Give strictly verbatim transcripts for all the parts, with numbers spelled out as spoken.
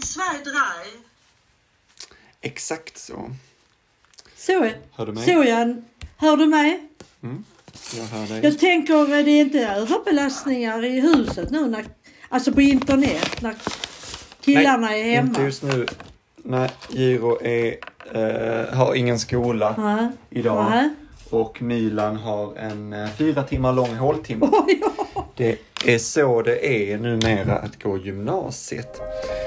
zwei, drei. Exakt så. Så, Hör du mig? så jag. Hör du mig? Mm, jag hör dig. Jag tänker, det är inte överbelastningar i huset nu, när, alltså på internet, när killarna Nej, är hemma. inte just nu. Nej, Giro är, eh, har ingen skola Aha. idag. Aha. Och Milan har en eh, fyra timmar lång håltimme. Oh, ja. Det är så det är numera att gå gymnasiet.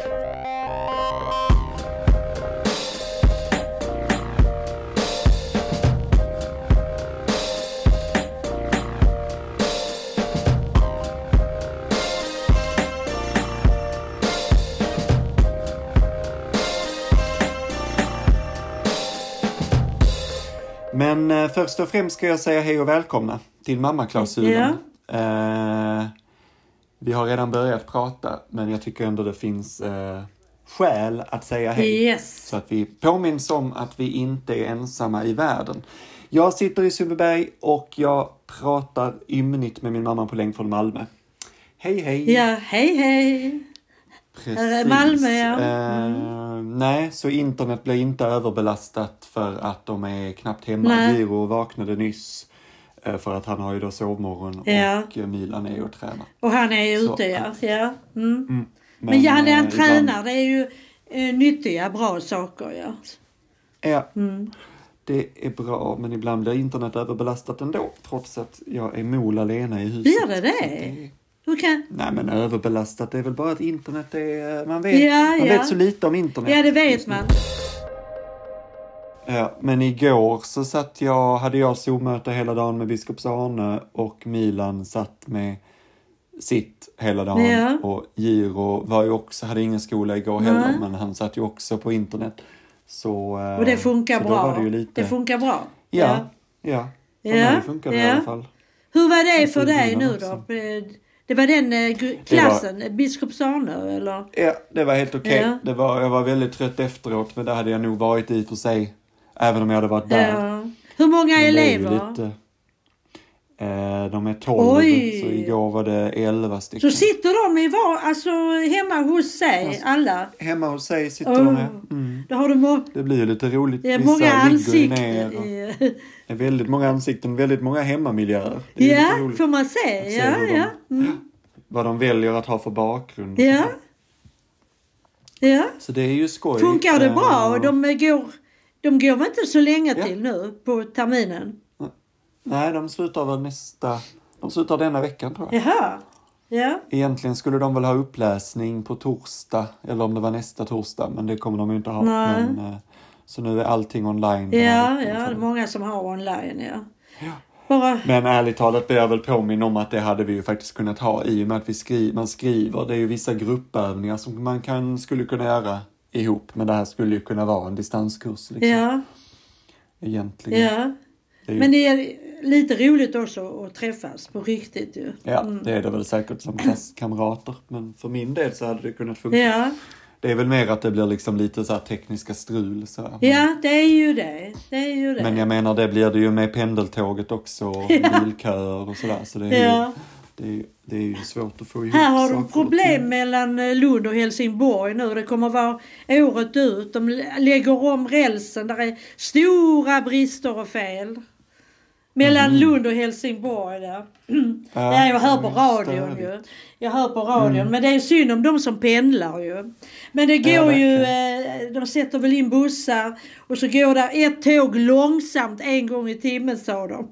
Men eh, först och främst ska jag säga hej och välkomna till mammaklausulen. Ja. Eh, vi har redan börjat prata, men jag tycker ändå det finns eh, skäl att säga hej. Yes. Så att vi påminns om att vi inte är ensamma i världen. Jag sitter i Sundbyberg och jag pratar ymnigt med min mamma på länk från Malmö. Hej hej! Ja, hej hej! Precis. Här är Malmö, ja. Mm. Eh, nej, så internet blir inte överbelastat för att de är knappt hemma. Nej. Giro vaknade nyss eh, för att han har ju då sovmorgon Ja. och eh, Milan är ju och tränar. Och han är Så, ute, ja. ja. Mm. Mm, men Men ja, när han eh, tränar, ibland- det är ju eh, nyttiga, bra saker, ja. Ja, Mm. det är bra, men ibland blir internet överbelastat ändå. Trots att jag är mol alena i huset. Blir det Så det? är- Hur kan... Nej, men överbelastat är väl bara att internet är... Man vet, Ja, man ja. vet så lite om internet. Ja, det vet just nu. man. Ja, men igår så satt jag, hade jag Zoom-möte hela dagen med biskops Arne och Milan satt med sitt hela dagen. Ja. Och Giro var ju också, hade ingen skola igår Nej. heller, men han satt ju också på internet. Så, eh, Och det funkar så då bra. var det ju lite... Det funkar bra. Ja, ja. För Ja, mig funkar det ja. i alla fall. Hur var det Jag för tror dig Milan nu också. då? Det var den eh, gr- klassen, biskops Arne, eller? Ja, det var helt okej. Ja. Det var, jag var väldigt trött efteråt, men det hade jag nog varit i för sig. Även om jag hade varit där. Ja. Hur många Men det är ju elever? lite, eh, de är tolv, Oj. så igår var det elva stycken. Så sitter de i var, alltså hemma hos sig, Alltså, alla? Hemma hos sig sitter Oh. de här. Mm. Då har de må- Det blir ju lite roligt. det är Vissa många ligger ju ansikten. ner och- i- Det är väldigt många ansikten, väldigt många hemmamiljöer. Det är ju Ja, lite roligt får man att se. se Ja, hur de- ja. Mm. vad de väljer att ha för bakgrund. och Ja. sånt Ja. där. Så det är ju skoj. Funkar det Eh, bra? Och de går, de går väl inte så länge Ja. till nu på terminen? Nej, de slutar väl nästa... De slutar denna veckan, tror jag. Jaha. Ja. Egentligen skulle de väl ha uppläsning på torsdag. Eller om det var nästa torsdag. Men det kommer de ju inte ha. Nej. Men, eh, så nu är allting online. den här Ja, veckan, ja, så det är det- många som har online, ja. Ja. Bara, Men ärligt talat blir jag väl påminn om att det hade vi ju faktiskt kunnat ha. I och med att vi skri- man skriver. Det är ju vissa gruppövningar som man kan, skulle kunna göra ihop. Men det här skulle ju kunna vara en distanskurs. Liksom, ja, Egentligen. ja. Det är ju, Men det är lite roligt också att träffas på riktigt ju. ja, det är det väl säkert som klasskamrater. Men för min del så hade det kunnat funka. Ja, Det är väl mer att det blir liksom lite så här tekniska strul. Så här. ja, det är ju det. Det är ju det. Men jag menar, det blir det ju med pendeltåget också. Och Ja. bilköer och sådär. Så det är, Ja. ju, det, är, det är ju svårt att få ihop Här har saker de och problem ting. mellan eh, Lund och Helsingborg nu. Det kommer vara året ut. De lägger om rälsen. Där är stora brister och fel. Mellan Mhm. Lund och Helsingborg där. Ja, Nej, jag hör på det är radion störigt. ju. Jag hör på radion. Mm. Men det är synd om de som pendlar ju. Men det går Ja, ju, verkligen. eh, de sätter väl in bussar. Och så går där ett tåg långsamt en gång i timmen, sa de.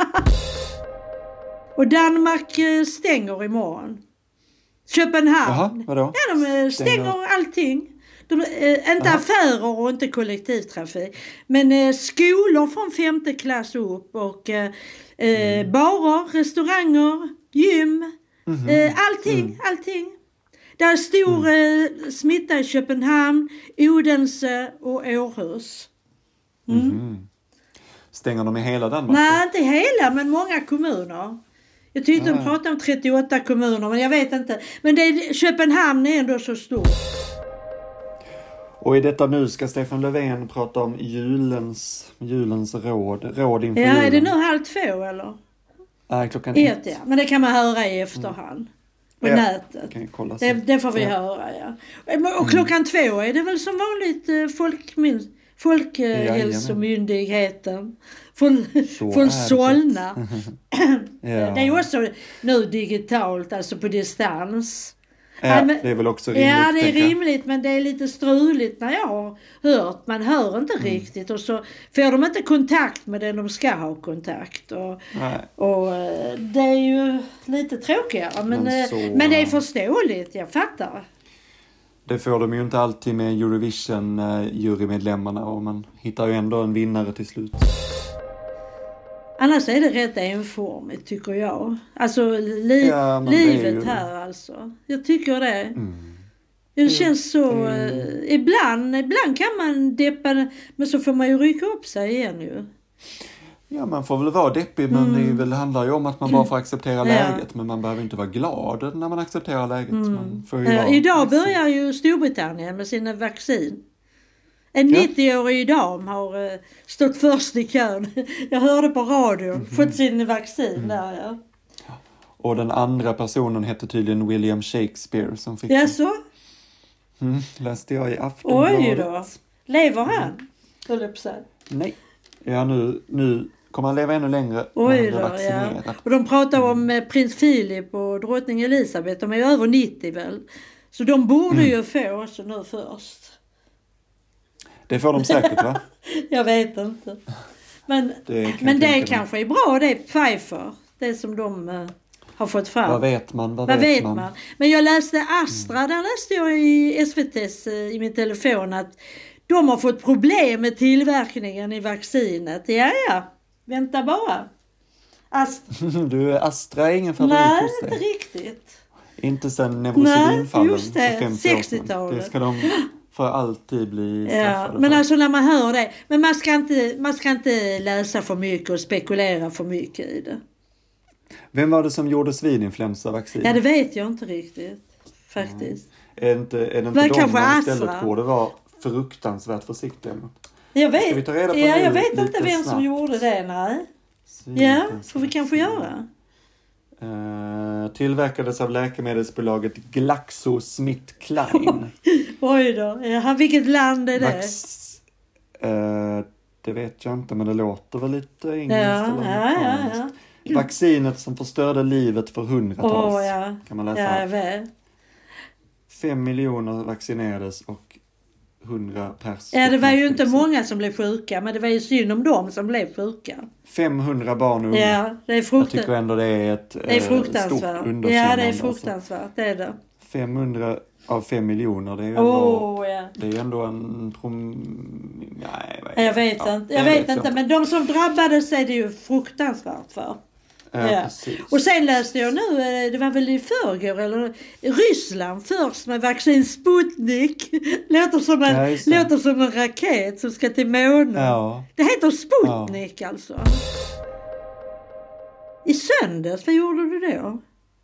Och Danmark eh, stänger imorgon. Köpenhamn. Jaha, vadå? Ja, de eh, stänger Stänger. allting. De, eh, inte Aha. affärer och inte kollektivtrafik. Men eh, skolor från femte klass upp och eh, eh, Mm. barer, restauranger, gym. Mhm. Eh, allting, Mm. allting. Det är stor eh, smitta i Köpenhamn, Odense och Århus. Mm. Mhm. Stänger de i hela Danmark? Nej, inte hela, men många kommuner. Jag tyckte Ja. de pratade om trettioåtta kommuner, men jag vet inte. Men det är, Köpenhamn är ändå så stort. Och i detta nu ska Stefan Löfven prata om julens, julens råd. Råd inför Ja, julen. är det nu halv två eller? Nej, klockan Ett, ett. ja. Men det kan man höra i efterhand. på ja, nätet. kan jag kolla Det, sen. det får vi Ja. höra, ja. Och klockan två är det väl som vanligt eh, folkmyn, Folkhälsomyndigheten från, Så från är det. Solna. Ja. Det är också nu digitalt, alltså på distans. Ja, Nej, men- det är väl också rimligt. Ja, det är tänker jag. rimligt, men det är lite struligt när jag har hört. Man hör inte Mm. riktigt och så får de inte kontakt med den de ska ha kontakt. Och, Nej. och eh, det är ju lite tråkigare, men, Men men, så- men det är förståeligt, jag fattar. Det får de ju inte alltid med Eurovision-jurymedlemmarna och man hittar ju ändå en vinnare till slut. Annars är det rätt enformigt tycker jag. Alltså li, Ja, men det är livet ju- här alltså. Jag tycker det. Mm. Det känns så... det- Eh, ibland, ibland kan man deppa, men så får man ju rycka upp sig igen ju. Ja, man får väl vara deppig, men det är väl, handlar ju om att man bara får acceptera Ja. läget. Men man behöver inte vara glad när man accepterar läget. Man får ju vara Eh, idag ledsen. börjar ju Storbritannien med sina vaccin. En Ja. nittio-årig dam har eh, stått först i kön. Jag hörde på radion, Mhm. fått sin vaccin Mm. där ja. Och den andra personen hette tydligen William Shakespeare som fick Ja så? mm, läste jag i Aftonbladet. Oj då. Lever han? Höll jag på att säga. Nej. Ja, nu, nu kommer han leva ännu längre när Oj han blir då, ja. vaccinerad. Och de pratar om eh, prins Philip och drottning Elisabeth. De är ju över nittio väl. Så de borde Mm. ju få också nu först. Det får de säkert, va? Jag vet inte. Men Det kan men jag det tänka mig. kanske är bra det, Pfizer. Det som de eh, har fått fram. Vad vet man? Vad, Vad vet, vet man? man? Men jag läste Astra, där läste jag i S V T:s eh, i min telefon att de har fått problem med tillverkningen i vaccinet. Ja, ja. Vänta bara. Astra. Du, Astra är ingen favorit Nej, hos inte dig. riktigt. Inte sen Nej, neurosedynfallen just det. för femtio år sedan. sextiotalet. Det ska de för alltid bli Ja, straffade men för. alltså när man hör det. Men man ska, inte, man ska inte läsa för mycket och spekulera för mycket i det. Vem var det som gjorde svininfluensavaccin? Ja, det vet jag inte riktigt. Faktiskt. Är inte, är det Men inte de kanske man istället Astra. borde vara fruktansvärt försiktiga med? Jag vet, Ska vi ta reda på ja, nu jag vet lite inte vem som snabbt? gjorde det, nej. Ja, Svininfluensa. får vi kanske göra. Eh, tillverkades av läkemedelsbolaget GlaxoSmithKline. Oj då, ja, vilket land är det? Vax, eh, det vet jag inte, men det låter väl lite engelskt Ja, eller ja, ja, amerikanskt. ja. Vaccinet som förstörde livet för hundratals. Åh, ja. Kan man läsa. Ja, jag vet. Fem miljoner vaccinerades och hundra pers. Ja, det var ju fick inte vaccin. många som blev sjuka, men det var ju synd om dem som blev sjuka. femhundra barn och unga. Ja, det är, Jag fruktan- tycker ändå det är ett det är eh, stort fruktansvärt. underkännande. Ja, det är alltså. fruktansvärt, det är det. femhundra av fem miljoner, det är ju Åh, ändå, ja. det är ju ändå en prom... Nej, vad Jag vet ja, inte, jag det vet jag inte, men de som drabbades är det ju fruktansvärt för. Ja, Ja. precis. Och sen läste jag nu, eh, det var väl i förrgår, eller Ryssland först med vaccin Sputnik. Låter som en, Ja, just det. låter som en raket som ska till månen. Ja. Det heter Sputnik alltså. I söndags, vad gjorde du då?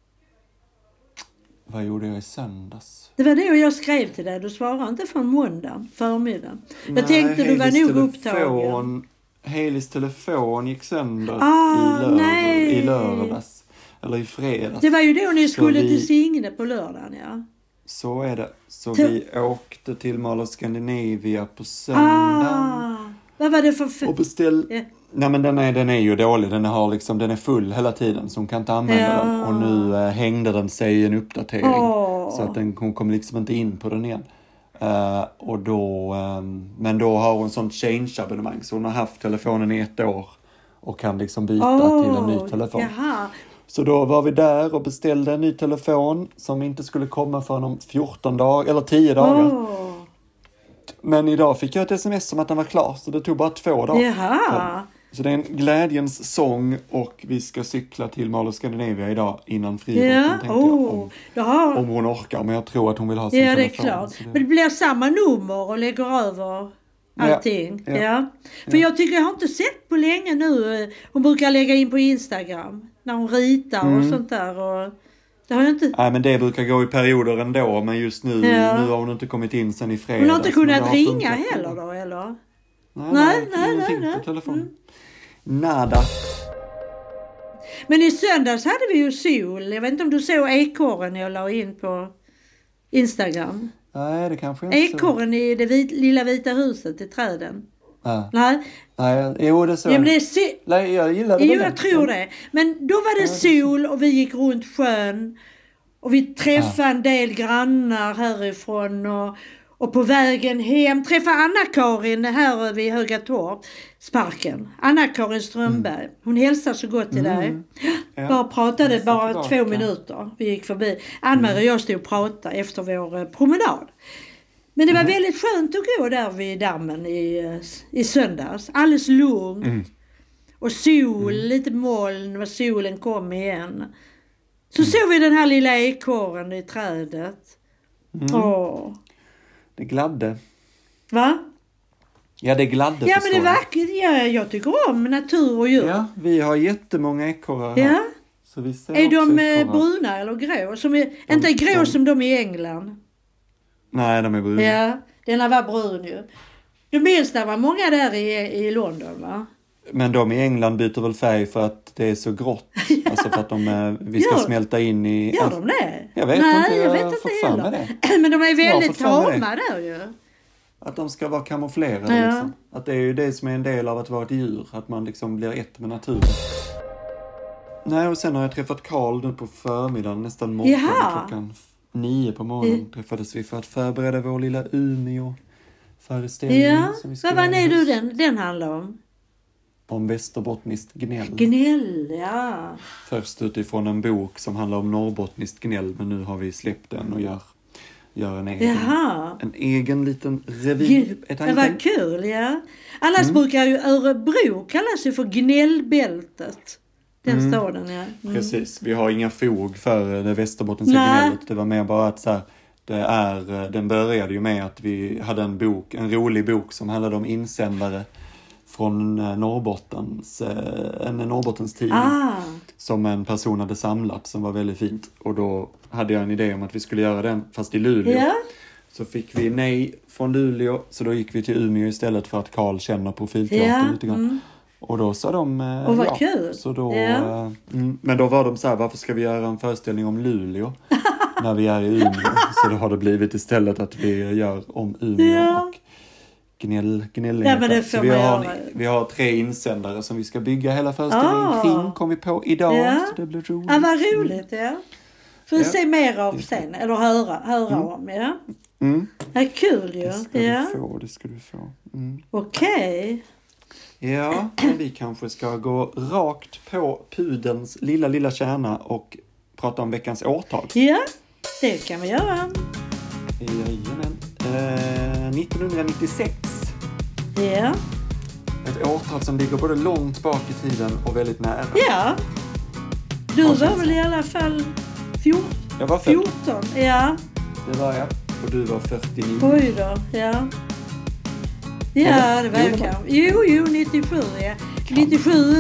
Vad gjorde jag i söndags? Det var det jag skrev till dig, du svarade inte från måndag, förmiddagen. Jag Nej, tänkte du var Haileys nog telefon- upptagen. Haileys telefon gick sönder Ah, i, lördag, nej. i lördags. Eller i fredags. Det var ju då ni Så skulle vi- till Signe på lördagen, ja. Så är det. Så Till- vi åkte till Mall of Scandinavia på söndagen. Ah, vad var det för... F- Och beställ... Ja. Nej, men den är, den är ju dålig. Den, har liksom, den är full hela tiden. Så hon kan inte använda Ja. den. Och nu eh, hängde den sig i en uppdatering. Åh. Så att den, hon kom liksom inte in på den igen. Eh, och då, ehm, men då har hon sånt change-abonnemang. Så hon har haft telefonen i ett år. Och kan liksom byta Åh, till en ny telefon. Jaha. Så då var vi där och beställde en ny telefon. Som inte skulle komma för om fjorton dagar. Eller tio dagar. Åh. Men idag fick jag ett sms om att den var klar. Så det tog bara två dagar. Jaha. Så det är en glädjens sång och vi ska cykla till Mall of Scandinavia idag innan friidrotten, Ja, tänkte jag. oh. Om, Då har... om hon orkar, men jag tror att hon vill ha sin Ja, det är telefon. klart. Så Men det... det blir samma nummer och lägger över allting. Ja. Ja, ja. För Ja. jag tycker jag har inte sett på länge nu. eh, Hon brukar lägga in på Instagram när hon ritar och Mm. sånt där. Och det har jag inte... Nej, men det brukar gå i perioder ändå, men just nu, Ja. nu har hon inte kommit in sen i fredags. Hon har inte men det kunnat har ringa funkat. heller då, eller? Nej, Nej, nej, nej, ingenting nej, på nej. telefon. Mm. Nada. Men i söndags hade vi ju sol. Jag vet inte om du såg ekorren jag la in på Instagram. Nej, det kanske inte. Ekorren i det vit, lilla vita huset i träden. Ja. Nej. Nej, jo det så. Ja, men det är si- Nej, jag gillar det. Jo, jag tror det. Men då var det sol och vi gick runt sjön. Och vi träffade en del grannar härifrån. Och, och på vägen hem träffade Anna-Karin här vid Höga Torp. Sparken. Anna-Karin Strömberg. Mm. Hon hälsar så gott till dig. Mm. Ja. Bara pratade bara två tillbaka. minuter. Vi gick förbi. Ann-Marie och jag stod och pratade efter vår promenad. Men det var mm. väldigt skönt att gå där vid dammen i, i söndags. Alldeles lugnt. Mm. Och sol, mm. lite moln och solen kom igen. Så mm. såg vi den här lilla ekorren i trädet. Mm. Åh. Det gladde. Va? Ja, det gladde. Ja, men det är vackert. Ja, jag tycker om natur och djur. Ja, vi har jättemånga ekorrar här. Ja. Så vi ser är de ekorrar. bruna eller grå? Som är, de, inte grå de... som de i England. Nej, de är bruna. Ja, denna var brun ju. Du minns det var många där i, i London, va? Men de i England byter väl färg för att det är så grått. Ja. Alltså för att de, vi ska ja. smälta in i... Gör de det? Jag vet Nej, inte, jag, jag vet inte fått fram med det. Men de är väldigt tama där ju. Att de ska vara kamouflerade ja. liksom. Att det är ju det som är en del av att vara ett djur. Att man liksom blir ett med naturen. Nej, och sen har jag träffat Karl nu på förmiddagen, nästan morgon. Jaha. Klockan nio på morgonen mm. träffades vi för att förbereda vår lilla Umeå-föreställning. Ja, vad var det du den, den handlar om? Om västerbottniskt gnäll. Gnäll, ja. Först utifrån en bok som handlar om norrbottniskt gnäll, men nu har vi släppt den och gör, gör en, egen, en egen liten revy. Det var kul, ja. Annars mm. brukar ju Örebro kallas ju för gnällbältet. Den mm. staden, ja. Mm. Precis, vi har inga fog för det västerbottniska gnället. Det var mer bara att så här, det är, den började ju med att vi hade en bok, en rolig bok som handlade om insändare från Norrbottens, en Norrbottens tidning ah. som en person hade samlat som var väldigt fint. Och då hade jag en idé om att vi skulle göra den fast i Luleå. Yeah. Så fick vi nej från Luleå, så då gick vi till Umeå istället för att Karl känner profilteatern yeah. lite grann. Mm. Och då sa de och vad ja. kul. Så då, yeah. mm, men då var de så här, varför ska vi göra en föreställning om Luleå när vi är i Umeå? Så då har det blivit istället att vi gör om Umeå yeah. och gnäll, gnällingar. Ja, men det får vi, man har, göra. vi har tre insändare som vi ska bygga hela föreställningen ah. kring. Kom vi på idag. Ja. Så det blir roligt. Ja, vad roligt, ja. Får vi ja. se mer av sen. Eller höra, höra mm. om, ja. Mm. Ja, kul ju. Det ska ja. du få, det ska du få. Mm. Okej. Okay. Ja, men vi kanske ska gå rakt på pudelns lilla, lilla kärna och prata om veckans årtal. Ja, det kan vi göra. Jajamän. Eh, nittonhundranittiosex. Ja. Ett årtal som ligger både långt bak i tiden och väldigt nära. Ja. Du var väl så? I alla fall fjorton? Jag var fjorton, ja. Det var jag. Och du var fyrtionio. Oj då, ja. Ja, det var jag kanske. Jo, jo, nittiosju, ja. nittiosju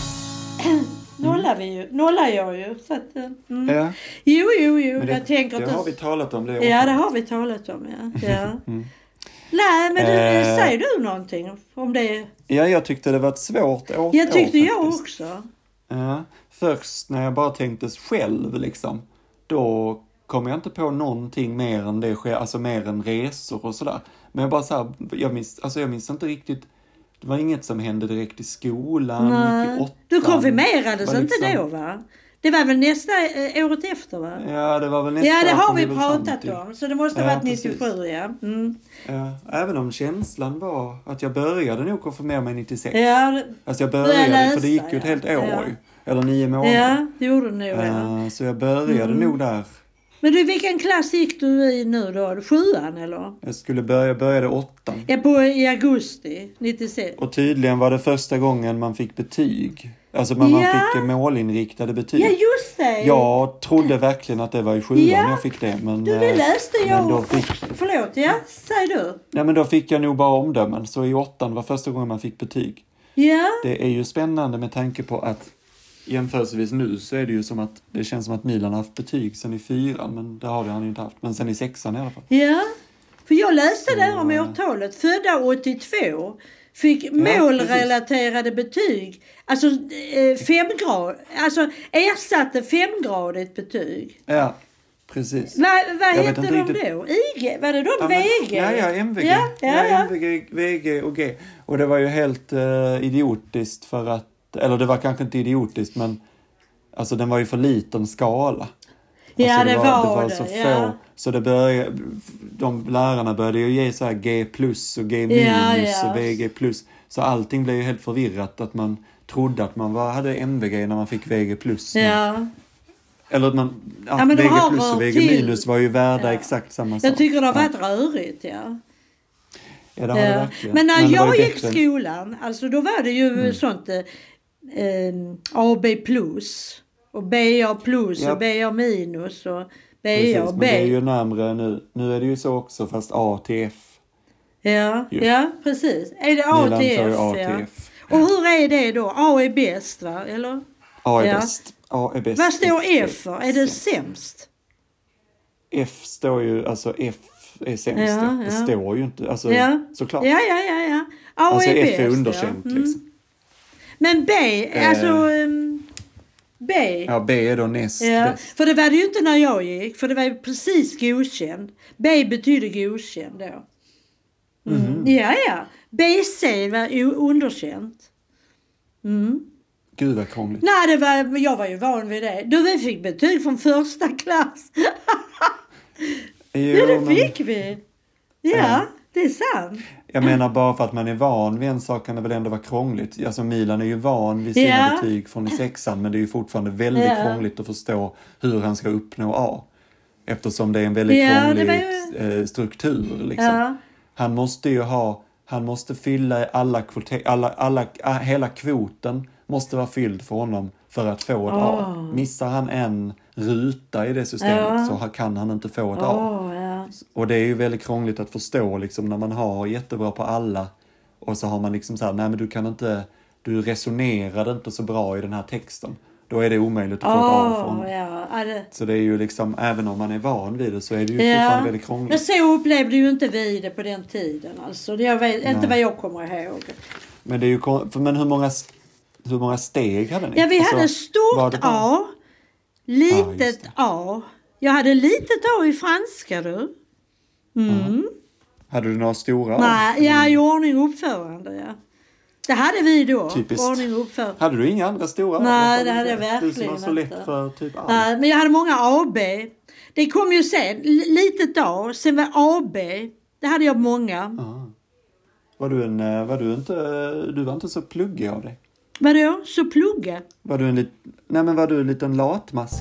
nollar vi ju. Nollar jag ju. Så att, mm. ja. Jo, jo, jo. Det, jag tänker det att har vi talat om det också. Ja, det har vi talat om, ja. ja. mm. Nej, men du, eh. säger du någonting om det? Ja, jag tyckte det var ett svårt år. Jag tyckte år, jag också. Ja, först när jag bara tänkte själv liksom, då kom jag inte på någonting mer än det, alltså mer än resor och sådär. Men jag bara så här, jag minns, alltså jag minns inte riktigt, det var inget som hände direkt i skolan. Nej. I åttan, du konfirmerades inte liksom, då, va? Det var väl nästa eh, året efter, va? Ja, det var väl nästa. Ja, det har vi pratat om. Så det måste ha ja, varit nittiosju, ja. Mm. Ja. Även om känslan var att jag började nog konfirmera mig nittiosex. Ja, det, alltså jag började, läsa, för det gick ju ett helt år. Ja. Eller nio månader. Ja, det gjorde du nog, ja. Så jag började mm. nog där. Men du, vilken klass gick du i nu då? Sjuan eller? Jag skulle börja, började åttan. Ja, på, i augusti nittiosex. Och tydligen var det första gången man fick betyg. Alltså man, ja. man fick målinriktade betyg. Ja, just det. Jag trodde verkligen att det var i sjuan ja. jag fick det. Men, du, det läste jag. Då fick... Förlåt, ja. Säg du. Ja, men då fick jag nog bara omdömen. Så i åttan var första gången man fick betyg. Ja. Det är ju spännande med tanke på att jämförelsevis nu så är det ju som att det känns som att Milan har haft betyg sen i fyran, men det har han ju inte haft. Men sen i sexan i alla fall. Ja, för jag läste där om årtalet. Födda åttiotvå fick målrelaterade betyg. Alltså eh, femgrad, alltså ersatte femgradigt betyg. Ja, precis. Va, vad Jag hette de riktigt... då? I G? Var det de ja, V G? Ja, ja, M V G. Ja, ja, ja, ja. M V G, V G och G. Och det var ju helt uh, idiotiskt för att, eller det var kanske inte idiotiskt, men alltså den var ju för liten skala. Ja, alltså, det, det var, var, det var det. så Ja. få. Så det började, de lärarna började ju ge så här G plus och G minus ja, ja. och V G plus. Så allting blev ju helt förvirrat att man trodde att man var, hade M V G när man fick V G plus. Ja. Eller att man, ja, ja, men V G har plus och V G till... minus var ju värda ja. exakt samma sak. Jag tycker det har varit ja. rörigt, ja. Ja, det har ja. det verkligen. Men när men jag gick bättre. skolan, alltså då var det ju mm. sånt eh, A B plus och B A plus ja. och B A minus och B A och B. Men det är ju närmare nu. Nu är det ju så också, fast A till F. Ja, ju. ja precis. Är det A till F? A ja. till F. Och hur är det då? A är bäst, va? Eller? A är ja. bäst. A är bäst. Vad står F för? Är det sämst? F står ju, alltså F är sämst. Ja, ja. Det står ju inte, alltså ja. såklart. Ja, ja, ja, ja. A alltså är F bäst, är underkänt ja. mm. liksom. Men B, eh. alltså um, B. Ja, B är då näst ja. bäst. För det var det ju inte när jag gick, för det var ju precis godkänd. B betyder godkänd då. Mm. Mm. Ja, ja. B C var ju underkänt. Mm. Gud vad krångligt. Nej, det var, jag var ju van vid det. Du, vi fick betyg från första klass. jo, ja, det men... fick vi. Ja, äh. det är sant. Jag menar, bara för att man är van vid en sak kan det väl ändå vara krångligt. Alltså Milan är ju van vid sina ja. betyg från sexan, men det är ju fortfarande väldigt ja. krångligt att förstå hur han ska uppnå A. Eftersom det är en väldigt ja, krånglig ju... struktur liksom. Ja. Han måste ju ha, han måste fylla alla, kvote, alla, alla, hela kvoten måste vara fylld för honom för att få ett oh. A. Missar han en ruta i det systemet ja. så kan han inte få ett oh, A. Ja. Och det är ju väldigt krångligt att förstå liksom, när man har jättebra på alla och så har man liksom så här, nej men du kan inte, du resonerade inte så bra i den här texten. Då är det omöjligt att få oh, ett A för honom. Ja. Det... Så det är ju liksom, även om man är van vid det så är det ju ja. fortfarande väldigt krångligt. Men så upplevde ju inte vi det på den tiden. Alltså, det är inte vad jag kommer ihåg. Men det är ju, men hur många, hur många steg hade ni? Ja, vi alltså, hade stort A, litet ah, A. Jag hade litet A i franska, du. Mm. Mm. Hade du några stora A? Nej, ja, i ordning och uppförande, ja. Det hade vi då. Typiskt. Ordning och uppförande. Hade du inga andra stora? Nej, det hade jag verkligen inte. Du som var så lätt för typ A. Nej, men jag hade många A B. Det kom ju sen. Litet A, sen var A B. Det hade jag många. Aha. Var du en, var du inte, du var inte så pluggig av dig? Vadå? Så plugga? Var du en lit, nej men var du en liten latmass?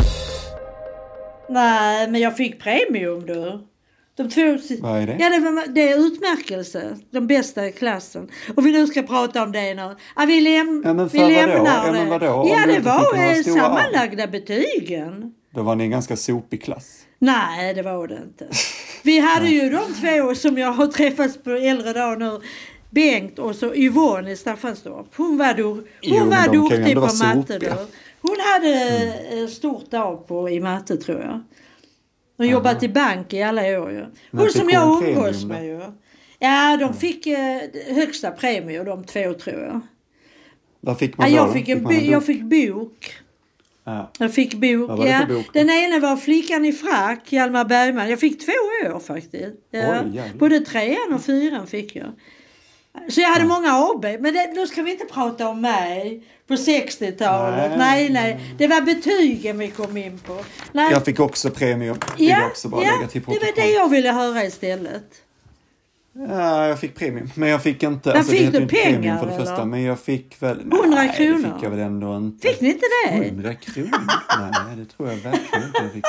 Nej, men jag fick premium då. De två, vad är det? Ja, det, var, det är utmärkelse. De bästa i klassen. Och vi nu ska prata om det nu. Ja, vi, läm, ja, men vi lämnar ja, men vadå? Ja, det var sammanlagda betygen. Då var ni en ganska sopig klass. Nej, det var det inte. Vi hade ju de två som jag har träffats på äldre dag nu. Bengt och så Yvonne i Staffanstorp. Hon var, do, hon jo, var duktig på matte då. Hon hade mm. stort av på i matte, tror jag. Hon Aha. jobbat i bank i alla år ju. Hon som jag umgås med ju. Ja, de fick eh, högsta premie, de två, tror jag. Vad fick man ja, då? jag, fick en, fick jag fick bok. Ja. Jag fick bok, Vad var det ja. för bok? Den ena var Flickan i frack, Hjalmar Bergman. Jag fick två år faktiskt. Ja. Oj, både trean och fyran fick jag. Så jag hade ja. många A B. Men det, nu ska vi inte prata om mig på sextiotalet. Nej, nej. nej. Det var betygen vi kom in på. Nej. Jag fick också premium. Ja, jag också bara ja lägga till det var det jag ville höra istället. Ja, jag fick premium. Men jag fick inte... Men alltså, fick det du pengar för det eller? Första, men jag fick väl... hundra nej, kronor? det fick jag väl ändå inte. Fick ni inte det? hundra kronor? Nej, det tror jag verkligen inte jag fick.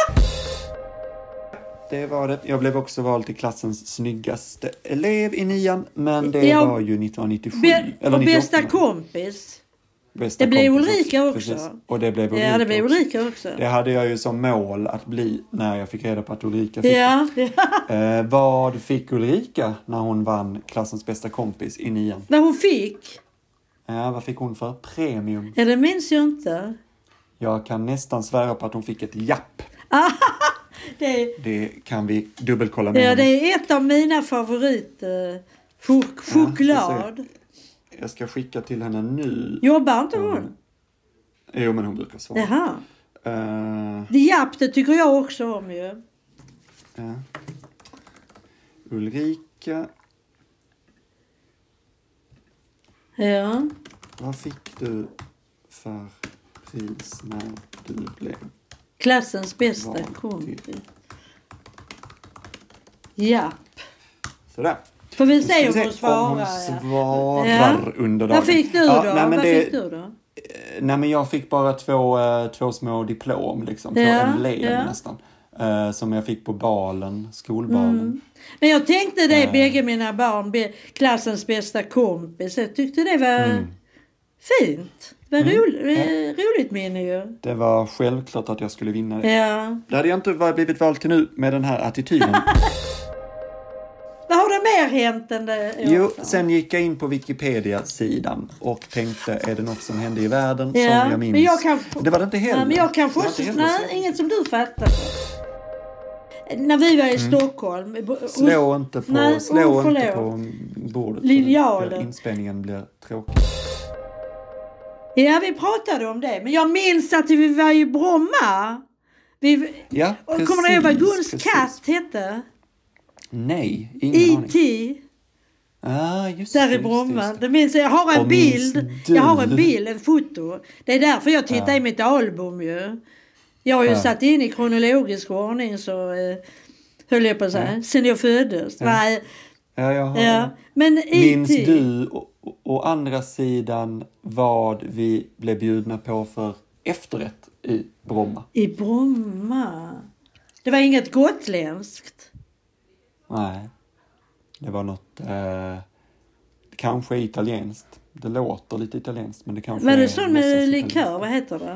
Det var det. Jag blev också vald till klassens snyggaste elev i nian. Men det ja, var ju nittonhundranittiosju. Be, eller och bästa kompis. Bästa det blev kompis Ulrika också. Precis. Och det blev Ulrika, ja, det blev Ulrika också. Det hade jag ju som mål att bli när jag fick reda på att Ulrika fick ja. det. Eh, vad fick Ulrika när hon vann klassens bästa kompis i nian? Vad hon fick? Ja, vad fick hon för premium? Ja, det minns jag inte. Jag kan nästan svära på att hon fick ett japp. det, det kan vi dubbelkolla med. Ja, henne. Det är ett av mina favorit. Eh, chok- choklad. jag ska skicka till henne nu. Jobbar inte hon? Mm. Jo, men hon brukar svara. Jaha. Uh, det japp, det tycker jag också om ju. Ja. Ulrika. Ja. Vad fick du för pris när du blev klassens bästa vald kompis? till? Japp. Sådär. Får vi Nu ska se vi om se hon svarar. om hon Ja. svarar Ja. under dagen. Vad fick du då? Ja, nej, men Vad det, fick du då? Nej, men jag fick bara två, uh, två små diplom, liksom. Två Ja, emblem ja. nästan. Uh, som jag fick på balen, skolbalen. Mm. Men jag tänkte det, Uh. bägge mina barn, be, klassens bästa kompis. Jag tyckte det var Mm. fint. Det var Mm. roligt, Ja. roligt minne ju. Det var självklart att jag skulle vinna det. Ja. Det hade jag inte blivit vald till nu med den här attityden. Vad har det mer hänt än det? Jo, sen gick jag in på Wikipedia-sidan och tänkte, är det något som hände i världen Ja, som jag minns? men jag kan, det var det inte heller. Nej, men jag kanske Det var också, inte heller nej, så. inget som du fattar. När vi var i Mm. Stockholm. Slå inte på, nej, slå oh, inte på bordet. Linjalen. Inspelningen blir tråkig. Ja, vi pratade om det. Men jag minns att vi var i Bromma. Vi, Ja, och precis. kommer du ihåg vad Guns precis. katt hette? Nej, ingen E aning. T Ah, just Där det, i Bromma. just det, Det minns jag. Jag har en Och minns bild. du? Jag har en bild, en foto. Det är därför jag tittar Ja. i mitt album ju. Jag har ju Ja. satt in i kronologisk ordning så eh, höll jag på att säga. Ja. Sen jag föddes. Ja. Nej. Ja, jag har Ja. Men E T Minns du å, å, å andra sidan vad vi blev bjudna på för efterrätt i Bromma? I Bromma. Det var inget gotländskt. Nej, det var något eh, kanske italienskt. Det låter lite italienskt, men det kanske Var är det sån med låtsas likör? italienskt. Vad heter det?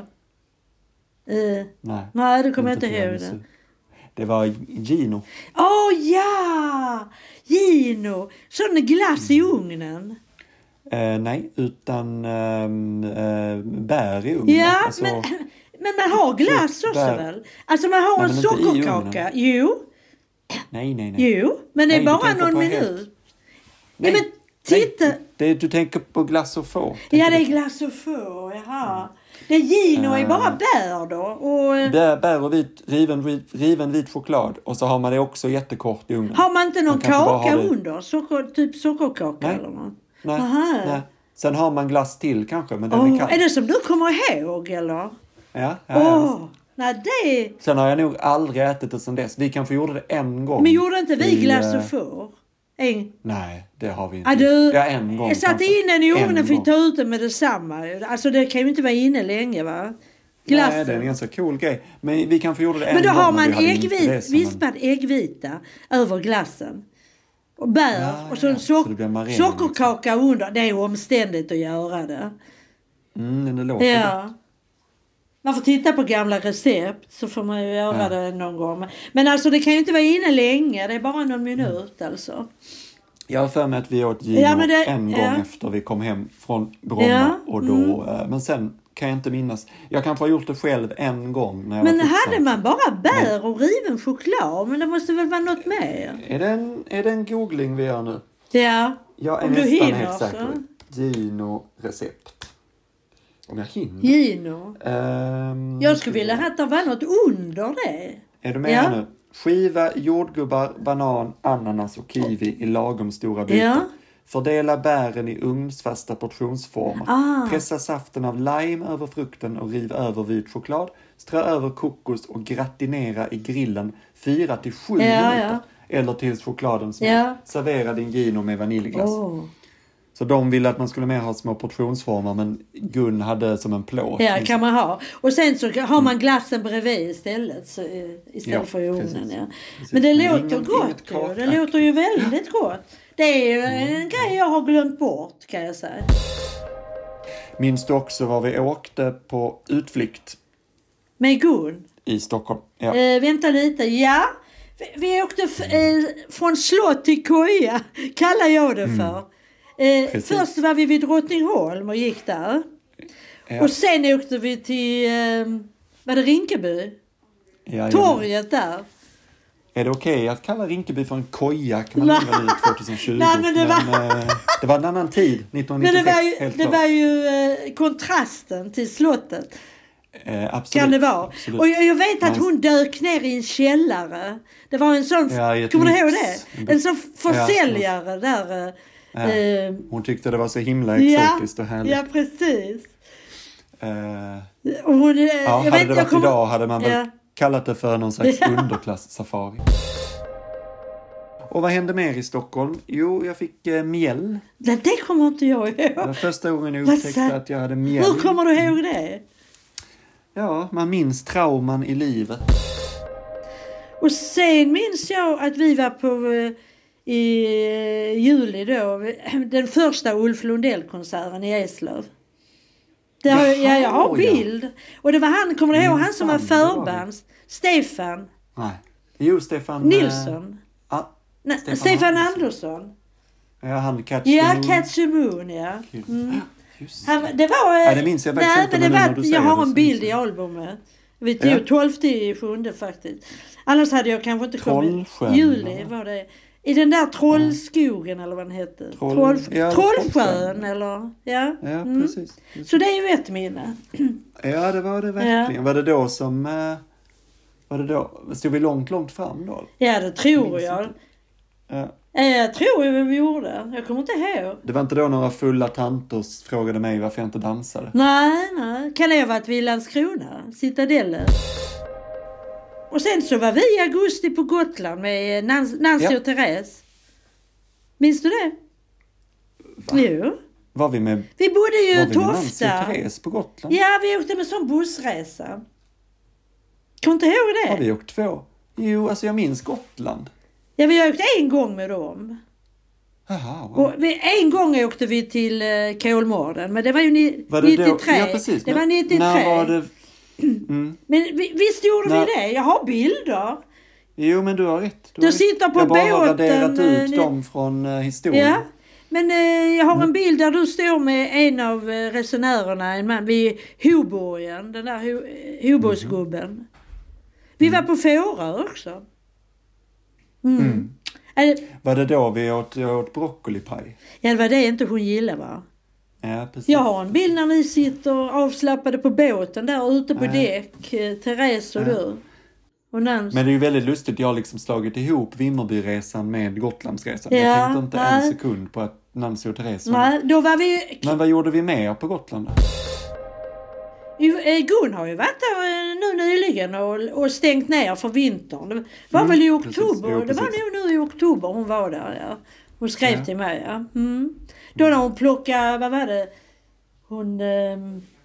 Eh, Nej, nej, det kommer jag inte ihåg tiramisu. det. Det var Gino. Åh oh, ja! Gino! Sån glass i ugnen. Eh, nej, utan ehm, eh, bär i ugnen. Ja, Alltså, men, men man har glass också där. väl? Alltså man har Nej, en men inte i sockerkaka. Jo, nej, nej, nej. jo, men det är Nej, du bara tänker någon på minut. helt- Nej, men titta! Nej, det, du tänker på glass och få. Ja, det är glass och få, jaha. Det är Gino är bara bär då. Och, Bär, bär och vit, riven, vit, riven vit choklad. Och så har man det också jättekort i ugnen. har man inte någon Man kanske bara kaka har det- under? Socker, typ sockerkaka Nej. eller något? Nej, Aha. nej. Sen har man glass till kanske, men den Åh, är kall. är det som du kommer ihåg eller? Ja, ja, Åh, ja. nej det... Sen har jag nog aldrig ätit det sedan dess. Vi kanske gjorde det en gång. Men gjorde inte vi i, glass eh, och får? En... Nej, det har vi inte. Ja, du, ja, en gång jag satte kanske. in den i ugnen En och fick gång. ta ut den med detsamma. Alltså det kan ju inte vara inne länge va? Glassen. Nej, det är en ganska cool grej. Men vi kanske gjorde det en Men då gång. har men vi man hade inte det äggvit, som en- vispad äggvita över glassen. Och bär Ja, och så en ja, sock- så det blir maräng, sockerkaka under. Det är omständigt att göra det. Mm, men det låter Ja. gott. Man får titta på gamla recept så får man ju göra Ja. det någon gång. Men alltså det kan ju inte vara inne länge. Det är bara någon minut alltså. Jag har för mig att vi åt Gino Ja, men det- en gång ja. efter vi kom hem från Bromma. Ja, Och då, eh, men sen kan jag inte minnas. Jag kanske har gjort det själv en gång. När jag Men var hade fixad. man bara bär och riven choklad? Men det måste väl vara något mer? Är det, en, är det en googling vi gör nu? Ja. Jag är Om du nästan hinner, helt säker. så. Gino-recept. Om jag hinner. Gino. Ehm, Jag skulle vilja att det var något under det. Är du med Ja. här nu? Skiva jordgubbar, banan, ananas och kiwi i lagom stora bitar. Ja. Fördela bären i ugnsfasta portionsformer. Ah. Pressa saften av lime över frukten och riv över vit choklad. Strö över kokos och gratinera i grillen fyra till sju Ja, minuter. ja. Eller tills chokladen smält. Ja. Servera din Gino med vaniljglass. Åh. Så de ville att man skulle mer ha små portionsformer, men Gun hade som en plåt. Ja, kan man ha. Och sen så har man glassen bredvid istället. Så, eh, istället Ja, för i ugnen. precis. Ja. Precis. Men det Men låter inget- inget gott ju. kaka. Det låter ju väldigt gott. Det är ju en grej jag har glömt bort kan jag säga. Minns du också var vi åkte på utflykt Med Gun. i Stockholm? Ja. Eh, vänta lite. Ja. Vi, vi åkte f- eh, från slott till koja. Kallar jag det för. Eh, Precis. först var vi vid Drottningholm och gick där. Ja. Och sen åkte vi till, eh, var det Rinkeby? Ja, ja. Torget där. Är det okej okay att kalla Rinkeby för en koja? Kan man undra nu tjugohundratjugo? Nej, men det var... Men, eh, det var en annan tid, nittonhundranittiosex. Men det var ju, helt det klart. var ju eh, kontrasten till slottet. Eh, absolut. Kan det vara. Absolut. Och jag, jag vet att Men... hon dök ner i en källare. Det var en sån, ja, kommer du ihåg mix. det? En sån försäljare ja, där. Ja. Eh, Hon tyckte det var så himla exotiskt ja, och härligt. Ja, precis. Eh, och hon, eh, ja, jag hade vet, det jag varit kommer... idag hade man väl ja. kallat det för någon slags Ja. underklass-safari. Och vad hände mer i Stockholm? Jo, jag fick eh, mjäll. Det, det kommer inte jag ihåg. Det var första gången jag upptäckte att jag hade mjäll. Hur kommer du ihåg det? Ja, man minns trauman i livet. Och sen minns jag att vi var på eh, i eh, juli då, den första Ulf Lundell-konserten i Eslöv. Det har, Jaha, ja, jag har ja. bild. Och det var han, kommer du ihåg, Min han som var fan, det var förbands. Stefan Nej. Jo, Stefan... Nilsson. Eh, ja, Nej, Stefan Stefan Andersson. Andersson. ja, han Catch Ja, the Moon. Catch the Moon, ja. Mm. Just. Han, det var... Ja, det minns jag faktiskt nej, inte, men det men nu var, när du jag säger har det en så bild minns i jag. albumet. Vi tog Ja. tolfte i sjunde faktiskt. Annars hade jag kanske inte kommit. Trollsjön, Juli va? var det. I den där trollskogen eller vad den hette. Troll- Troll, ja, Trollsjön Trollsjön. eller... Ja, Ja, mm. precis. precis. Så det är ju ett minne. Ja, det var det verkligen. Var det då som... eh, Var det då? Stod vi långt, långt fram då? Ja, det tror minns jag. inte. Ja. Eh, Jag tror jag vi gjorde. Jag kommer inte ihåg. Det var inte då några fulla tanter frågade mig varför jag inte dansade? Nej, nej. Kan det ha varit vid Landskrona? Citadellen. Och sen så var vi i augusti på Gotland med Nans- Nancy Ja. och Therese. Minns du det? Va? Jo. Var vi med, Vi bodde ju var i vi med Nancy Tofta. och Therese på Gotland? Ja, vi åkte med sån bussresa. Kommer inte ihåg det? Har vi åkt två? Jo, alltså jag minns Gotland. Ja, vi åkte en gång med dem. Jaha, wow. Och vi, en gång åkte vi till eh, Kolmården, men det var ju ni, Var det då- nittiotre. Ja, precis. Det Men var nittiotre. När var det... Mm. Men vi, visst gjorde När- vi det? Jag har bilder. Jo, men du har rätt. Du har sitter rätt. på jag har bara båten, raderat eh, ut ni- dem från uh, historien. Ja. Men eh, jag har en Mm. bild där du står med en av eh, resenärerna, en man vid Hoborgen, den där ho, Hoborgsgubben. Vi var på Fårö också. Mm. Mm. Eh, Var det då vi åt, jag åt broccolipaj? Ja, det var det inte hon gillade, va? Ja, precis. Jag har en bild när ni sitter avslappade på båten där ute på Ja. däck, eh, Therese och Ja. du. Och Nancy. Men det är ju väldigt lustigt, jag har liksom slagit ihop Vimmerbyresan med Gotlandsresan. Ja, jag tänkte inte nej. en sekund på att Nancy och Therese var... Nej, då var vi... Men vad gjorde vi mer på Gotland då? ju- eh, Gun har ju varit där eh, nu nyligen och, och stängt ner för vintern. Det var Mm, väl i precis. oktober? Jo, det var precis. nog nu i oktober hon var där, ja. Hon skrev Ja. till mig, ja. Mm. Då när hon plockade, vad var det? Hon... Eh,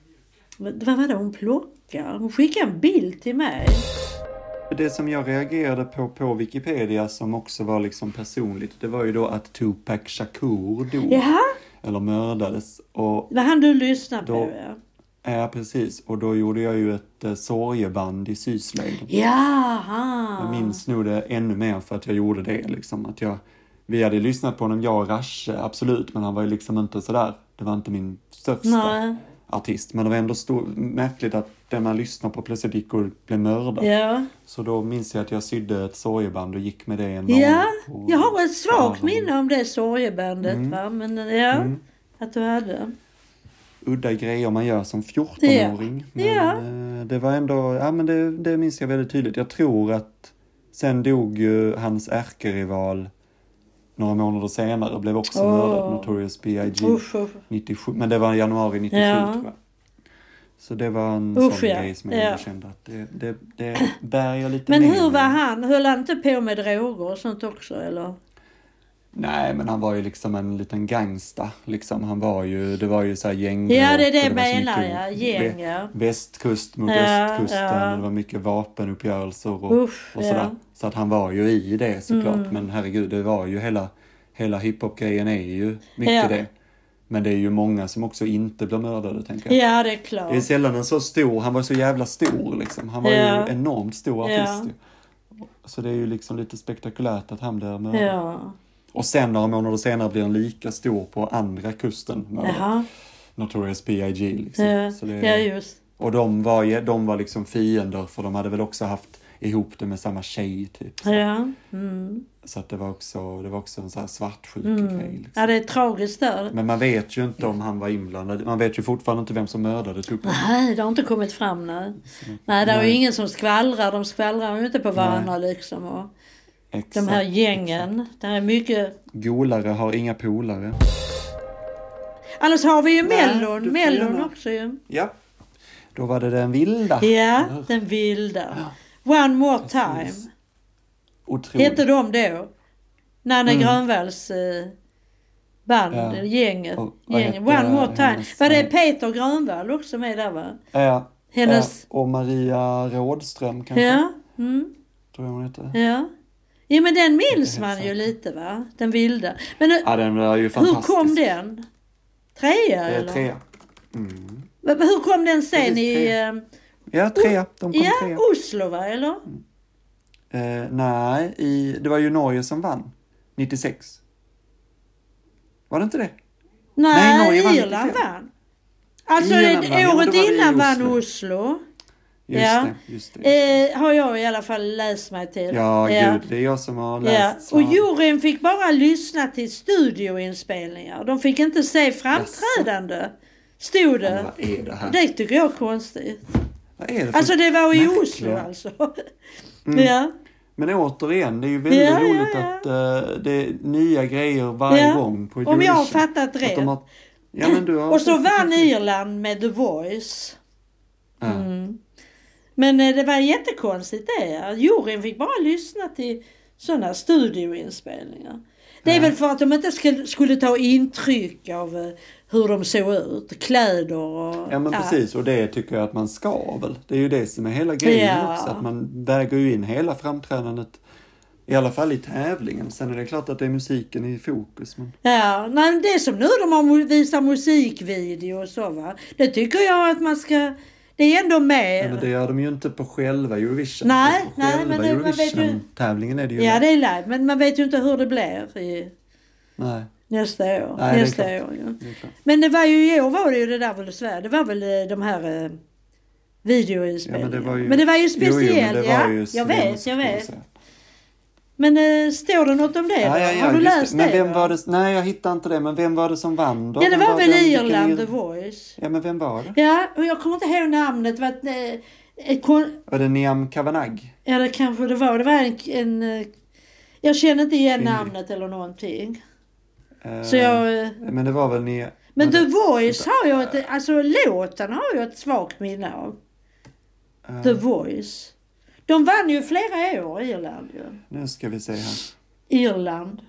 vad var det hon plockade? Hon skickade en bild till mig. Det som jag reagerade på på Wikipedia som också var liksom personligt, det var ju då att Tupac Shakur dog. Jaha, Eller mördades. Och, det var han du lyssnade Då- på, ja. ja, precis. Och då gjorde jag ju ett eh, sorgeband i Syslöjden. Jaha. Jag minns nog det ännu mer för att jag gjorde det. Liksom, att jag, vi hade lyssnat på honom, jag och Rasche, absolut. Men han var ju liksom inte sådär. Det var inte min största Nej. artist. Men det var ändå stor, märkligt att den man lyssnar på plötsligt gick och blev mördad. Ja. Så då minns jag att jag sydde ett sorgeband och gick med det en dag. Ja, på- jag har ett svagt Ja. minne om det sorgebandet, Mm. va? Men ja, Mm. att du hade. Udda grejer man gör som fjortonåring. Men Ja. eh, det var ändå, ja men det, det minns jag väldigt tydligt. Jag tror att sen dog ju hans ärkerival några månader senare och blev också Åh. mördad, Notorious B I G Usch, usch. nittiosju. Men det var i januari nittiosju Ja. tror jag. Så det var en Usch, sån ja. grej som jag Ja. ändå kände att det, det, det bär jag lite Men med hur var mig. han? Höll han inte på med droger och sånt också, eller? Nej, men han var ju liksom en liten gangsta. Liksom. Han var ju, det var ju så här gängbråk. Ja, det är och det jag var så menar, mycket ja. vä- Gäng, ja. Västkust mot Ja, östkusten. ja. Och det var mycket vapenuppgörelser och, Usch, och sådär. ja. Så att han var ju i det såklart. Mm. Men herregud, det var ju hela, hela hiphop-grejen är ju mycket Ja. det. Men det är ju många som också inte blir mördade, tänker jag. Ja, det är klart. Det är sällan en så stor, han var så jävla stor liksom. Han var Ja. ju enormt stor Ja. artist. Så det är ju liksom lite spektakulärt att han blir mördad. Ja. Och sen några månader senare blir han lika stor på andra kusten. Mördad. Jaha. Notorious B I G liksom. Ja. Så det, Ja, just. och de var, ju- de var liksom fiender för de hade väl också haft ihop det med samma tjej typ. Så, Ja. Mm. så att det var också, det var också en så här svartsjuk Mm. grej. Liksom. Ja, det är tragiskt där. Men man vet ju inte om han var inblandad. Man vet ju fortfarande inte vem som mördade Tupac. Nej, det har inte kommit fram nu. Nej, det är ju Nej. ingen som skvallrar. De skvallrar ju inte på varandra liksom. Och Exakt, de här gängen. exakt. Det är mycket... Golare har inga polare. Annars har vi ju Nej, Mellon. du får Mellon gärna. också ju. Ja. Då var det den vilda. Ja, den vilda. One more time. Precis. Otroligt. Hette de då. Nanne Mm. Grönvalls eh, band, Ja. gänget. Och vad gänget. hette One more time. hennes- Var det Peter Grönvall också med där va? Ja. Hennes... Ja. Och Maria Rådström kanske. Ja. Mm. Tror jag hon heter. Ja. Ja men den minns Inte man helt ju säker. lite va? Den vilda. Men Ja, den var ju hur fantastisk. kom den? Trea Det är eller? trea. Mm. Men hur kom den sen Precis, i... trea. eh, Ja, trea. De kom Ja, trea. Oslo va eller? Eh, nej, i, det var ju Norge som vann. nittiosex. Var det inte det? Nej, Nej, Norge vann Irland nittiofem. vann. Alltså Irland vann, ja, men året då var det i innan vann Oslo. Oslo. Just Ja. det, just det. Eh, har jag i alla fall läst mig till. Ja, gud, det är jag som har läst. Ja. så- Och juryn fick bara lyssna till studioinspelningar. De fick inte se framträdande. Stod Ja, men det. vad är det här? Det tycker jag är konstigt. Vad är det för... Alltså det var i märkliga- Oslo alltså. Mm. Ja. Men återigen, det är ju väldigt Ja, ja, roligt ja. att eh, det är nya grejer varje Ja, gång på om jag har Eurovision. fattat Att rätt. de har... Ja, men du har Och så fattat vann rätt. Irland med The Voice. Ja. Mm. Men eh, det var jättekonstigt det. Juryn fick bara lyssna till sådana studioinspelningar. Det är Ja. väl för att de inte skulle, skulle ta intryck av eh, hur de såg ut. Kläder och... Ja, men precis. Och det tycker jag att man ska väl. Det är ju det som är hela grejen Ja. också. Att man väger ju in hela framträdandet. I alla fall i tävlingen. Sen är det klart att det är musiken i fokus. Men... Ja, nej, men det är som nu de har mo- visat musikvideo och så va. Det tycker jag att man ska... Det är ändå med. Ja, men det gör de ju inte på själva Eurovision. Nej, på nej, själva men det- man vet ju- Eurovision-tävlingen är det ju... Ja, det är live. Men man vet ju inte hur det blir i Nej, nästa år. Nej, det är nästa klart. år ja. det är klart. Men det var ju i år var det ju det där väl i Sverige. Det var väl eh, de här eh, videoinspelningarna. Ja, men det var ju- men det var ju Jo, jo, men speciellt. det var Ja, ju jag svenskt vet, jag vet. producerat. Men eh, står det något om det Ja, då? ja, ja, Har du just läst det. Men det? vem då? var det? Nej, jag hittar inte det. Men vem var det som vann då? Ja, det Vem var väl den- vilken Irland ir- The Voice. Ja, men vem var det? Ja, och jag kommer inte ihåg namnet. Det var ett, eh, ett, kon- Var det Niam Kavanagh? ja, det kanske det var. Det var en... en eh, jag känner inte igen Kvinnlig. namnet eller någonting. Eh, Så jag... eh, Men det var väl ni... Men The det- Voice har jag ett... Alltså låten har jag ett svagt minne av. eh, The Voice. De vann ju flera år, Irland ju. Nu ska vi se här. Irland.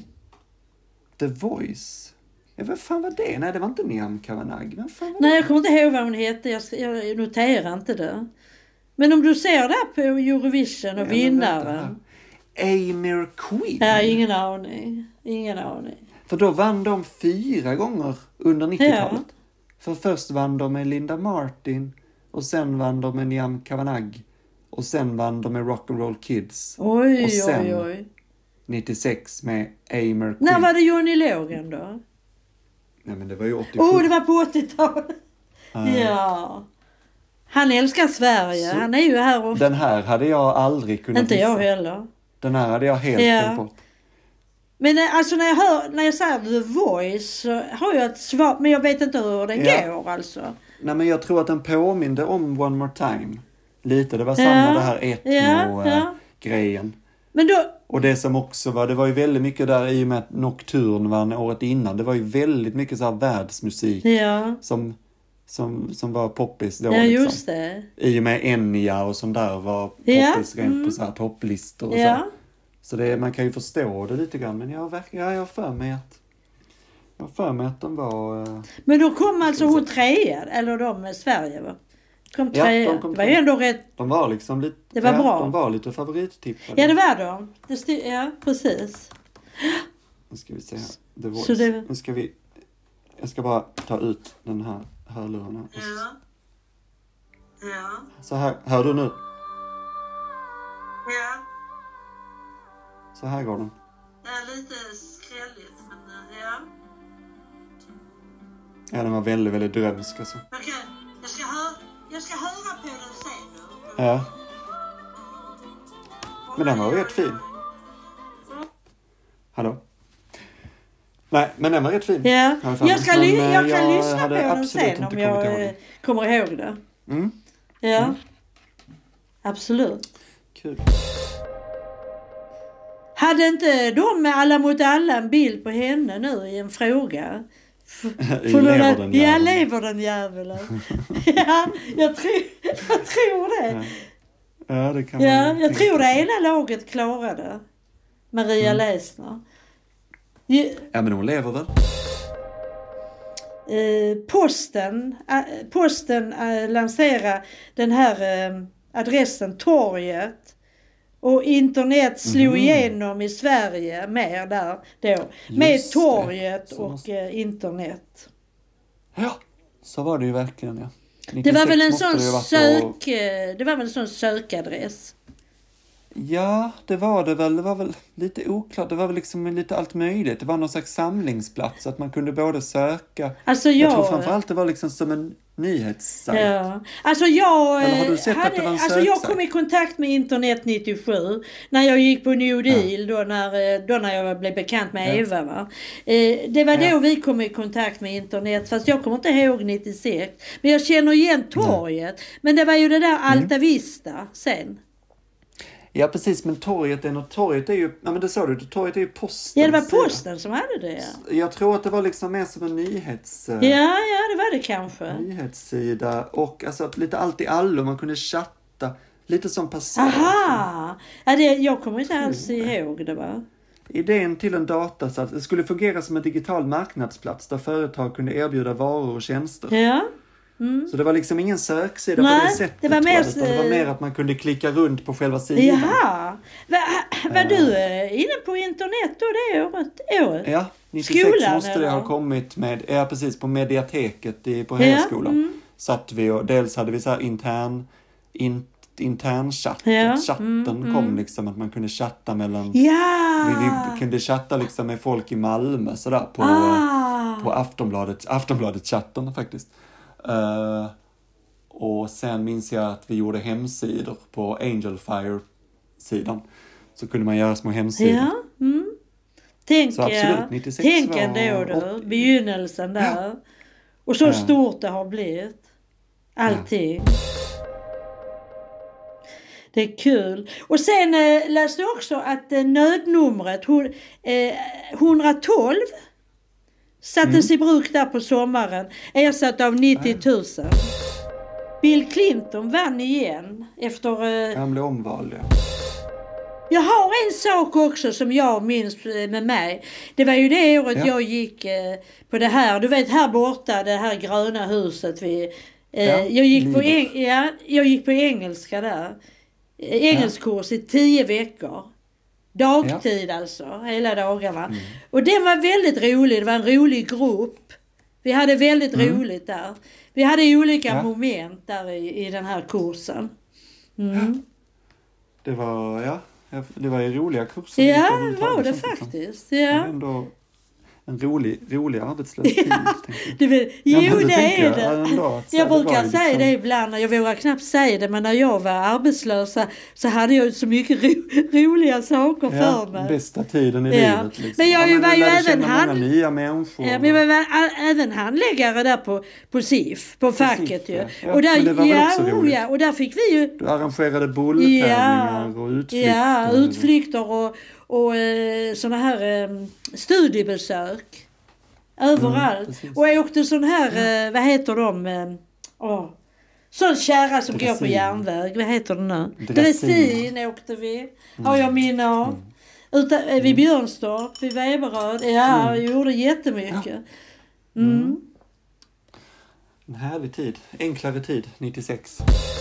The Voice. Ja, vad fan var det? Nej, det var inte Niam Kavanagh. Vem fan var det? Nej, jag kommer inte ihåg vad hon hette. Jag, ska- jag noterar inte det. Men om du ser där på Eurovision och Ja, men vinnaren. vänta här. Amir Queen. Jag har ingen aning. Ingen aning. För då vann de fyra gånger under nittiotalet. För först vann de med Linda Martin. Och sen vann de med Niam Kavanagh. Och sen vann de med Rock'n'Roll Kids. Oj, Och sen- oj, oj. nittiosex med Amir Queen. När var det Johnny Logan då? Nej, men det var ju åttiosju. Åh, oh, det var på åttiotalet. Ja. Ja. Han älskar Sverige. Så- Han är ju här ofta. Den här hade jag aldrig kunnat Inte jag gissa. heller. Den här hade jag helt Ja. glömt bort. Men eh, alltså när jag hör, när jag säger The Voice så har jag ett svar, men jag vet inte hur den Ja. går alltså. Nej, men jag tror att den påminde om One More Time. Lite, det var Ja. samma det här etno-grejen. Ja, ja. Men då, Och det som också var, det var ju väldigt mycket där i och med att Nocturne vann året innan. Det var ju väldigt mycket så här världsmusik ja, som, som, som var poppis då. ja liksom. just det. I och med Enya och sånt där var Ja, poppis rent mm. på så här topplistor och så. Ja, Så det, man kan ju förstå det lite grann. Men jag, verk- ja, jag har för mig att jag har för mig att de var... eh, men då kom alltså hon trea, eller de med Sverige va? Kom Ja, trea. de kom Det var ju trea. ändå rätt, De var liksom lite... Det var ja, bra. De var lite favorittippade. ja det var de. Det sti- ja, precis. Nu ska vi se här. The Voice. Så det- Nu ska vi... Jag ska bara ta ut den här hörluren här. Ja. Ja. Så här, hör du nu? Ja. Så här går den. Det är lite skrälligt men ja. Ja, den var väldigt, väldigt drömsk alltså. Okej, jag ska höra, jag ska höra på den sen nu. Ja. Men den var rätt fin. Hallå? Nej, men den var rätt fin. Ja, jag, ska ly- jag kan jag lyssna på den sen om jag ihåg. kommer ihåg det. Mm. Ja, mm. Absolut. Kul. Hade inte de med Alla mot alla en bild på henne nu i en fråga? Lever den jäveln? Ja, lever den jäveln? Ja, jag tror, jag tror det. Ja, ja det kan ja, man jag tror det ena laget klarade. Maria mm. Leissner. Ja, ja, men hon lever väl? Eh, posten äh, posten äh, lanserar den här äh, adressen torget. Och internet slog mm. igenom i Sverige mer där då. Just med torget och måste... internet. Ja, så var det ju verkligen, ja. Det var väl en sån sök... Och... Det var väl en sån sökadress. Ja, det var det väl. Det var väl lite oklart. Det var väl liksom lite allt möjligt. Det var någon slags samlingsplats. Att man kunde både söka... Alltså jag... jag tror framförallt det var liksom som en nyhetssajt. Ja. Alltså jag... Eller har du sett hade, att det var en alltså jag kom i kontakt med internet nittiosju. När jag gick på New Deal. Ja. Då, när, då när jag blev bekant med ja. Eva. Va? Eh, det var ja. Då vi kom i kontakt med internet. Fast jag kommer inte ihåg nittiosex. Men jag känner igen torget. Ja. Men det var ju det där Alta mm. Vista sen. Ja, precis, men torget är något, torget är ju, ja men det sa du, torget är ju posten. Ja, det var posten som hade det, ja. Jag tror att det var liksom mer som en nyhets... Ja, ja, det var det kanske. Nyhetssida och alltså lite allt i allo, man kunde chatta, lite som Passage. Aha, ja, det, jag kommer inte alls ihåg det, va? Idén till en datasats, det skulle fungera som en digital marknadsplats där företag kunde erbjuda varor och tjänster. Ja. Mm. Så det var liksom ingen söksida Nej, på det sättet. Det var, mer, det, det var mer att man kunde klicka runt på själva sidan. Jaha. Var, var uh, du inne på internet då det året? året? Ja, nittiosex Skolan, måste eller? det ha kommit med, ja precis, på mediateket i, på högskolan. Ja, mm. Satt vi och dels hade vi så här intern, in, intern chatt. Ja, chatten mm, kom mm. liksom att man kunde chatta mellan, ja. vi, vi kunde chatta liksom med folk i Malmö sådär på, ah. på Aftonbladet, Aftonbladet-chatten faktiskt. Uh, och sen minns jag att vi gjorde hemsidor på Angelfire-sidan. Så kunde man göra små hemsidor. Ja, mm. Tänk, så absolut, nittiosex tänk var... ändå då, begynnelsen där. Ja. Och så ja. Stort det har blivit. Allting. Ja. Det är kul. Och sen eh, läste jag också att eh, nödnumret eh, etthundratolv sattes mm. i bruk där på sommaren. Ersatt av nittio tusen. Mm. Bill Clinton vann igen efter... Eh... Han blev omvald, ja. Jag har en sak också som jag minns med mig. Det var ju det året ja. Jag gick eh, på det här. Du vet här borta, det här gröna huset. Vi, eh, ja, jag, gick på eng- ja, jag gick på engelska där. Engelskkurs ja. I tio veckor. Dagtid ja. Alltså, hela dagarna. Mm. Och den var väldigt rolig. Det var en rolig grupp. Vi hade väldigt mm. roligt där. Vi hade olika ja. Moment där i, i den här kursen. Mm. Ja. Det var, ja, det var ju roliga kurser. Ja, det var det faktiskt. Ja. Det var ändå en rolig, rolig arbetslös tid. Det vill, jo, ja, det, det är det. Jag, jag brukar säga liksom... det ibland. Jag vågar knappt säga det, men när jag var arbetslös så hade jag så mycket ro, roliga saker ja, för mig. Bästa tiden i ja. livet. Liksom. Men jag ja, men var ju även hand... nya människor. Ja, men jag var även handläggare där på, på S I F, på, på facket ju. Ja. Ja, och där, men det var ja, också roligt. Ja, och där fick vi ju... Du arrangerade bolltävlingar ja, och utflykter. Ja, utflykter och, och eh, såna här eh, studiebesök. Överallt. Mm, och jag åkte sån här, ja. eh, vad heter de? Eh, oh, sån kärra som Dressin. Går på järnväg. Vad heter det nu? Dressin, Dressin åkte vi. Mm. Har jag minne av. Mm. Utan, eh, vid Björnstorp, vid Veberöd. Ja, mm. jag gjorde jättemycket. Ja. Mm. Mm. En härlig tid. Enklare tid, nittiosex.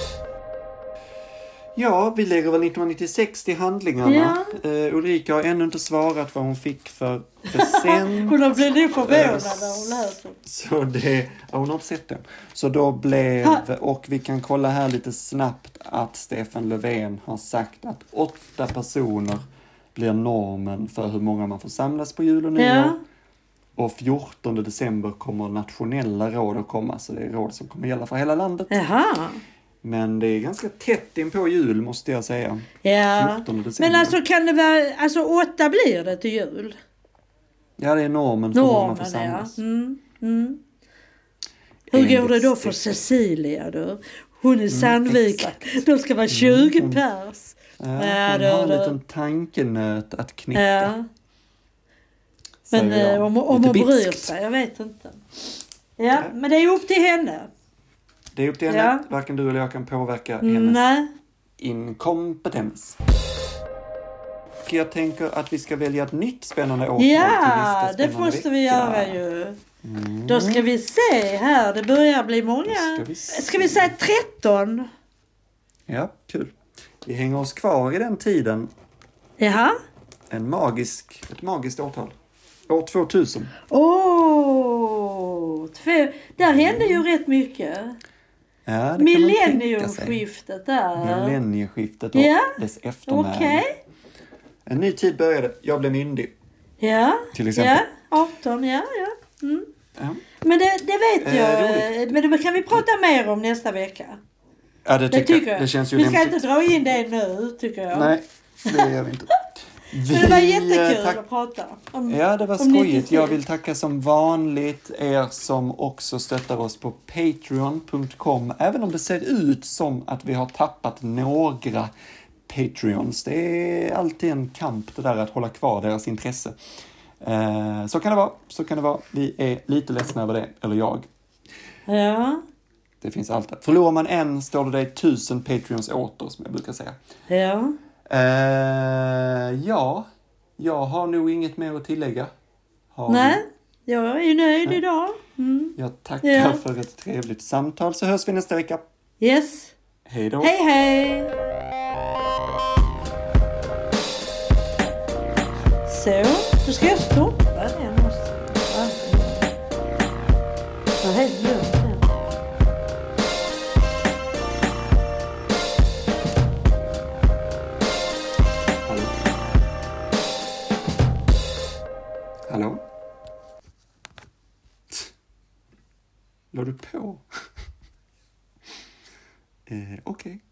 Ja, vi lägger väl nittonhundranittiosex till handlingarna. Ja. Uh, Ulrika har ännu inte svarat vad hon fick för present. Hon har blivit förvånad när hon läser. Så det, ja, hon har inte sett den. Så då blev, ha. Och vi kan kolla här lite snabbt att Stefan Löfven har sagt att åtta personer blir normen för hur många man får samlas på jul och nyår. Ja. Och fjortonde december kommer nationella råd att komma. Så det är råd som kommer gälla för hela landet. Jaha. Men det är ganska tätt in på jul måste jag säga. Ja, fjortonde december. men alltså kan det vara, alltså åtta blir det till jul? Ja, det är normen för normen, man får Normen, ja. samlas. Mm, mm. Hur går Enligt det då för stiftet. Cecilia då? Hon är i Sandvik. exakt. De ska vara tjugo hon- pers. Ja, Ja, hon då- har en då- liten tankenöt att knäcka. Ja. Men säger jag. eh, om, om Lite hon bryr bitskt. sig, jag vet inte. Ja, men det är upp till henne. Det är upp till henne. Ja. Varken du eller jag kan påverka Mm, hennes nej. inkompetens. Jag tänker att vi ska välja ett nytt spännande årtal till Ja, nästa det spännande måste vi vecka. göra ju. Mm. Då ska vi se här, det börjar bli många. Då ska vi se. Ska vi säga tretton? Ja, kul. Vi hänger oss kvar i den tiden. Jaha. En magisk, ett magiskt årtal. År tvåtusen. Åh, två. Där hände ju rätt mycket. Ja, det kan man tänka sig. Millenniumskiftet där. Millennieskiftet och Ja, dess eftermäle. Okej. En ny tid började. Jag blev myndig. Ja. Till exempel. Ja, arton, ja, ja. Mm. Ja, Men det, det vet Eh, jag. roligt. Men det kan vi prata mer om nästa vecka. ja det, Det tycker tycker jag. jag. Det känns ju Vi ska lämpligt. inte dra in det nu, tycker jag. Nej, det gör vi inte. Vi, Men det var eh, jättekul tack- att prata om. Ja, det var om skojigt. nittiofyra. Jag vill tacka som vanligt er som också stöttar oss på patreon punkt com. Även om det ser ut som att vi har tappat några Patreons. Det är alltid en kamp det där att hålla kvar deras intresse. Eh, så kan det vara. Så kan det vara. Vi är lite ledsna över det. Eller jag. Ja, Det finns alltid. Förlorar man en står det dig tusen Patreons åter, som jag brukar säga. ja. Eh, ja, jag har nog inget mer att tillägga. Har Nej, jag är nöjd Nej. idag. Mm. du? Jag tackar Ja. för ett trevligt samtal, så hörs vi nästa vecka. Yes. Hej då! Hej, hej. Så, då ska jag stoppa det. Jag måste... Jag är helt lugnt nu. Hallå? Hallå? La du på? eh, Okej. Okay.